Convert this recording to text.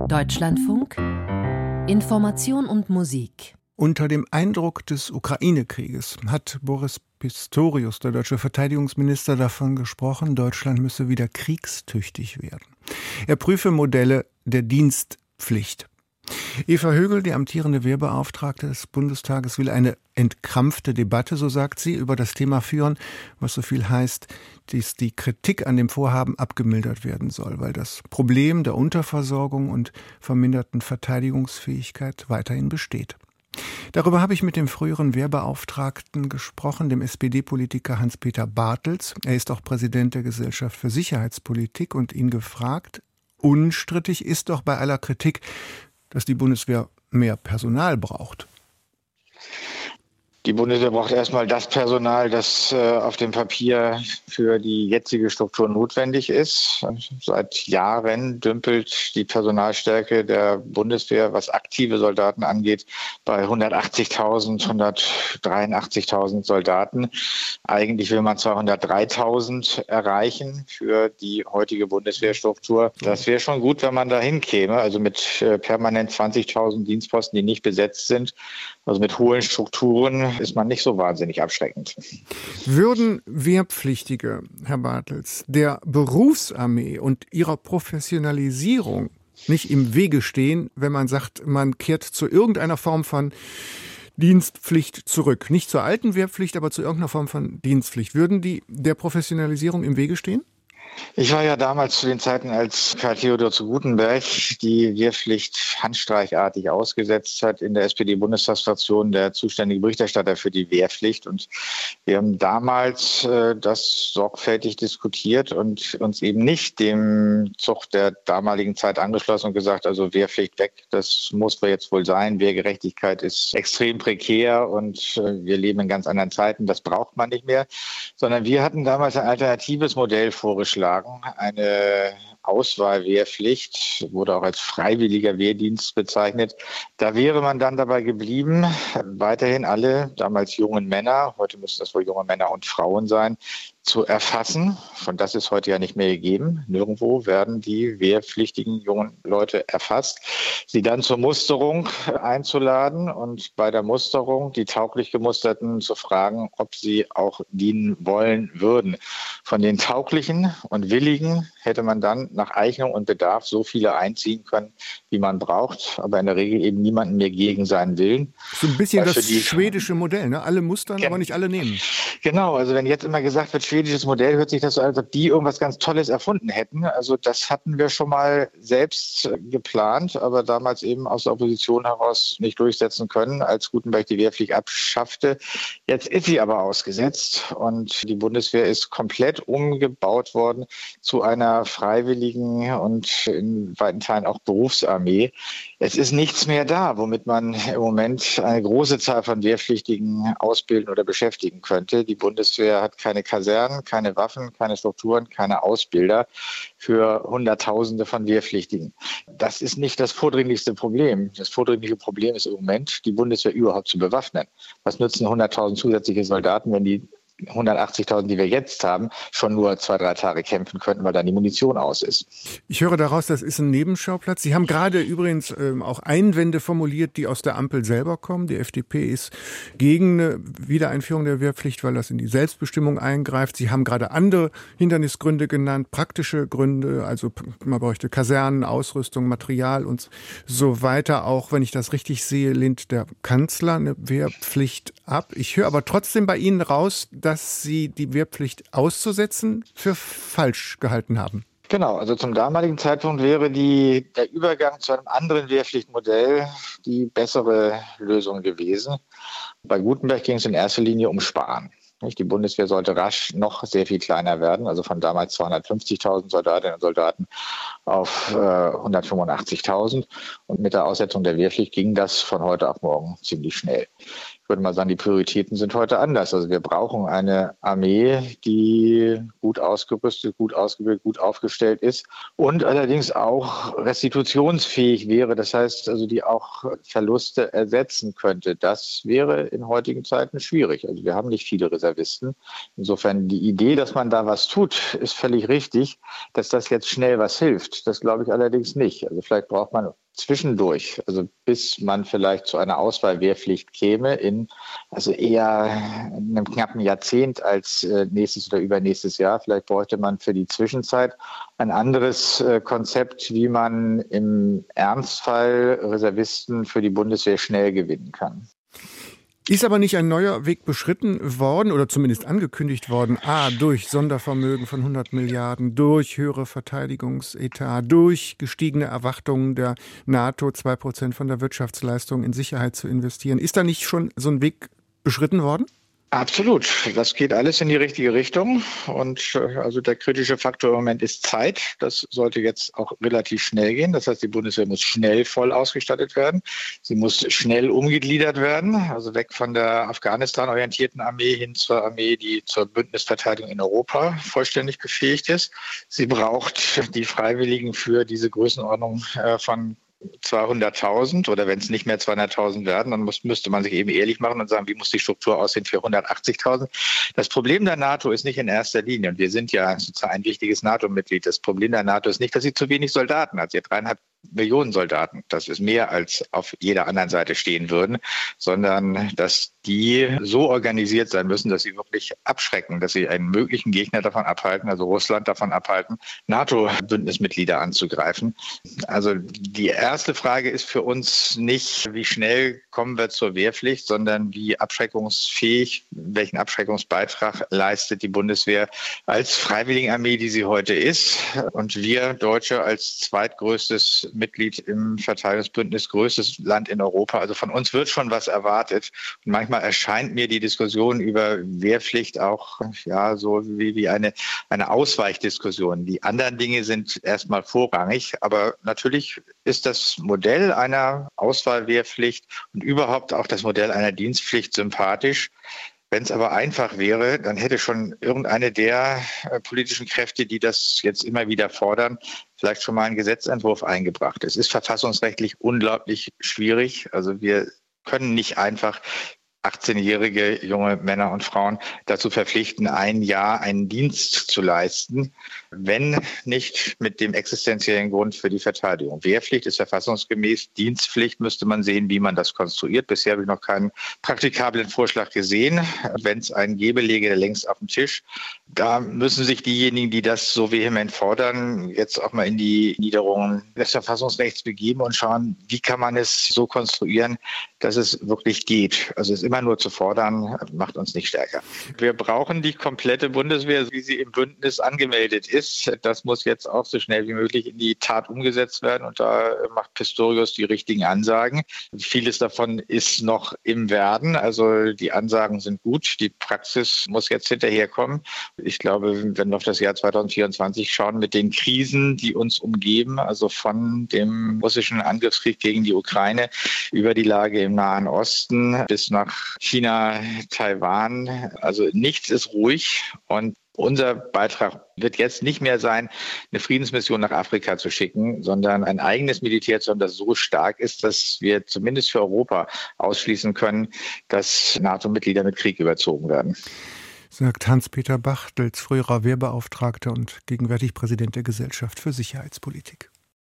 Deutschlandfunk Information und Musik. Unter dem Eindruck des Ukraine-Krieges hat Boris Pistorius, der deutsche Verteidigungsminister, davon gesprochen, Deutschland müsse wieder kriegstüchtig werden. Er prüfe Modelle der Dienstpflicht. Eva Högel, die amtierende Wehrbeauftragte des Bundestages, will eine entkrampfte Debatte, so sagt sie, über das Thema führen, was so viel heißt, dass die Kritik an dem Vorhaben abgemildert werden soll, weil das Problem der Unterversorgung und verminderten Verteidigungsfähigkeit weiterhin besteht. Darüber habe ich mit dem früheren Wehrbeauftragten gesprochen, dem SPD-Politiker Hans-Peter Bartels. Er ist auch Präsident der Gesellschaft für Sicherheitspolitik und ihn gefragt, unstrittig ist doch bei aller Kritik, dass die Bundeswehr mehr Personal braucht. Die Bundeswehr braucht erstmal das Personal, das auf dem Papier für die jetzige Struktur notwendig ist. Seit Jahren dümpelt die Personalstärke der Bundeswehr, was aktive Soldaten angeht, bei 180.000, 183.000 Soldaten. Eigentlich will man 203.000 erreichen für die heutige Bundeswehrstruktur. Das wäre schon gut, wenn man da hinkäme, also mit permanent 20.000 Dienstposten, die nicht besetzt sind. Also mit hohen Strukturen ist man nicht so wahnsinnig abschreckend. Würden Wehrpflichtige, Herr Bartels, der Berufsarmee und ihrer Professionalisierung nicht im Wege stehen, wenn man sagt, man kehrt zu irgendeiner Form von Dienstpflicht zurück? Nicht zur alten Wehrpflicht, aber zu irgendeiner Form von Dienstpflicht. Würden die der Professionalisierung im Wege stehen? Ich war ja damals zu den Zeiten, als Karl Theodor zu Guttenberg die Wehrpflicht handstreichartig ausgesetzt hat, in der SPD-Bundestagsfraktion der zuständige Berichterstatter für die Wehrpflicht. Und wir haben damals das sorgfältig diskutiert und uns eben nicht dem Zug der damaligen Zeit angeschlossen und gesagt, also Wehrpflicht weg, das muss jetzt wohl sein. Wehrgerechtigkeit ist extrem prekär und wir leben in ganz anderen Zeiten, das braucht man nicht mehr. Sondern wir hatten damals ein alternatives Modell vorgeschlagen. Eine Auswahlwehrpflicht, wurde auch als freiwilliger Wehrdienst bezeichnet. Da wäre man dann dabei geblieben, weiterhin alle, damals jungen Männer, heute müssen das wohl junge Männer und Frauen sein, zu erfassen. Von das ist heute ja nicht mehr gegeben. Nirgendwo werden die wehrpflichtigen jungen Leute erfasst. Sie dann zur Musterung einzuladen und bei der Musterung die tauglich Gemusterten zu fragen, ob sie auch dienen wollen würden. Von den tauglichen und willigen hätte man dann nach Eignung und Bedarf so viele einziehen können, wie man braucht, aber in der Regel eben niemanden mehr gegen seinen Willen. So ein bisschen das schwedische Modell, ne? Alle mustern, aber nicht alle nehmen. Genau, also wenn jetzt immer gesagt wird, schwedisches Modell, hört sich das so an, als ob die irgendwas ganz Tolles erfunden hätten. Also das hatten wir schon mal selbst geplant, aber damals eben aus der Opposition heraus nicht durchsetzen können, als Guttenberg die Wehrpflicht abschaffte. Jetzt ist sie aber ausgesetzt und die Bundeswehr ist komplett umgebaut worden zu einer freiwilligen und in weiten Teilen auch Berufsarmee. Es ist nichts mehr da, womit man im Moment eine große Zahl von Wehrpflichtigen ausbilden oder beschäftigen könnte. Die Bundeswehr hat keine Kasernen, keine Waffen, keine Strukturen, keine Ausbilder für Hunderttausende von Wehrpflichtigen. Das ist nicht das vordringlichste Problem. Das vordringliche Problem ist im Moment, die Bundeswehr überhaupt zu bewaffnen. Was nützen 100.000 zusätzliche Soldaten, wenn die 180.000, die wir jetzt haben, schon nur 2-3 Tage kämpfen könnten, weil dann die Munition aus ist. Ich höre daraus, das ist ein Nebenschauplatz. Sie haben gerade übrigens auch Einwände formuliert, die aus der Ampel selber kommen. Die FDP ist gegen eine Wiedereinführung der Wehrpflicht, weil das in die Selbstbestimmung eingreift. Sie haben gerade andere Hindernisgründe genannt, praktische Gründe, also man bräuchte Kasernen, Ausrüstung, Material und so weiter. Auch wenn ich das richtig sehe, lehnt der Kanzler eine Wehrpflicht ab. Ich höre aber trotzdem bei Ihnen raus, dass Sie die Wehrpflicht auszusetzen für falsch gehalten haben. Genau, also zum damaligen Zeitpunkt wäre der Übergang zu einem anderen Wehrpflichtmodell die bessere Lösung gewesen. Bei Guttenberg ging es in erster Linie um Sparen. Die Bundeswehr sollte rasch noch sehr viel kleiner werden, also von damals 250.000 Soldatinnen und Soldaten auf 185.000. Und mit der Aussetzung der Wehrpflicht ging das von heute auf morgen ziemlich schnell. Ich würde mal sagen, die Prioritäten sind heute anders. Also wir brauchen eine Armee, die gut ausgerüstet, gut ausgebildet, gut aufgestellt ist und allerdings auch restitutionsfähig wäre. Das heißt, also die auch Verluste ersetzen könnte. Das wäre in heutigen Zeiten schwierig. Also wir haben nicht viele Reservisten. Insofern die Idee, dass man da was tut, ist völlig richtig. Dass das jetzt schnell was hilft, das glaube ich allerdings nicht. Also vielleicht braucht man zwischendurch, also bis man vielleicht zu einer Auswahlwehrpflicht käme, also eher in einem knappen Jahrzehnt als nächstes oder übernächstes Jahr. Vielleicht bräuchte man für die Zwischenzeit ein anderes Konzept, wie man im Ernstfall Reservisten für die Bundeswehr schnell gewinnen kann. Ist aber nicht ein neuer Weg beschritten worden oder zumindest angekündigt worden, durch Sondervermögen von 100 Milliarden, durch höhere Verteidigungsetat, durch gestiegene Erwartungen der NATO, 2% von der Wirtschaftsleistung in Sicherheit zu investieren. Ist da nicht schon so ein Weg beschritten worden? Absolut. Das geht alles in die richtige Richtung. Und also der kritische Faktor im Moment ist Zeit. Das sollte jetzt auch relativ schnell gehen. Das heißt, die Bundeswehr muss schnell voll ausgestattet werden. Sie muss schnell umgegliedert werden. Also weg von der Afghanistan-orientierten Armee hin zur Armee, die zur Bündnisverteidigung in Europa vollständig befähigt ist. Sie braucht die Freiwilligen für diese Größenordnung von 200.000 oder wenn es nicht mehr 200.000 werden, dann müsste man sich eben ehrlich machen und sagen, wie muss die Struktur aussehen für 180.000. Das Problem der NATO ist nicht in erster Linie, und wir sind ja sozusagen ein wichtiges NATO-Mitglied, das Problem der NATO ist nicht, dass sie zu wenig Soldaten hat. Sie hat 3,5 Millionen Soldaten. Das ist mehr, als auf jeder anderen Seite stehen würden, sondern dass die so organisiert sein müssen, dass sie wirklich abschrecken, dass sie einen möglichen Gegner davon abhalten, also Russland davon abhalten, NATO-Bündnismitglieder anzugreifen. Also die erste Frage ist für uns nicht, wie schnell kommen wir zur Wehrpflicht, sondern wie abschreckungsfähig, welchen Abschreckungsbeitrag leistet die Bundeswehr als Freiwilligenarmee, die sie heute ist. Und wir Deutsche als zweitgrößtes Mitglied im Verteidigungsbündnis, größtes Land in Europa. Also von uns wird schon was erwartet. Und manchmal erscheint mir die Diskussion über Wehrpflicht auch so wie eine Ausweichdiskussion. Die anderen Dinge sind erstmal vorrangig, aber natürlich ist das Modell einer Auswahlwehrpflicht und überhaupt auch das Modell einer Dienstpflicht sympathisch. Wenn es aber einfach wäre, dann hätte schon irgendeine der politischen Kräfte, die das jetzt immer wieder fordern, vielleicht schon mal einen Gesetzentwurf eingebracht. Es ist verfassungsrechtlich unglaublich schwierig. Also wir können nicht einfach 18-jährige junge Männer und Frauen dazu verpflichten, ein Jahr einen Dienst zu leisten, wenn nicht mit dem existenziellen Grund für die Verteidigung. Wehrpflicht ist verfassungsgemäß, Dienstpflicht müsste man sehen, wie man das konstruiert. Bisher habe ich noch keinen praktikablen Vorschlag gesehen. Wenn es einen gäbe, läge der längst auf dem Tisch. Da müssen sich diejenigen, die das so vehement fordern, jetzt auch mal in die Niederungen des Verfassungsrechts begeben und schauen, wie kann man es so konstruieren, dass es wirklich geht. Also es immer nur zu fordern, macht uns nicht stärker. Wir brauchen die komplette Bundeswehr, wie sie im Bündnis angemeldet ist. Das muss jetzt auch so schnell wie möglich in die Tat umgesetzt werden. Und da macht Pistorius die richtigen Ansagen. Vieles davon ist noch im Werden. Also die Ansagen sind gut. Die Praxis muss jetzt hinterherkommen. Ich glaube, wenn wir auf das Jahr 2024 schauen, mit den Krisen, die uns umgeben, also von dem russischen Angriffskrieg gegen die Ukraine über die Lage im Nahen Osten bis nach China, Taiwan. Also nichts ist ruhig und unser Beitrag wird jetzt nicht mehr sein, eine Friedensmission nach Afrika zu schicken, sondern ein eigenes Militär zu haben, das so stark ist, dass wir zumindest für Europa ausschließen können, dass NATO-Mitglieder mit Krieg überzogen werden. Sagt Hans-Peter Bartels, früherer Wehrbeauftragter und gegenwärtig Präsident der Gesellschaft für Sicherheitspolitik.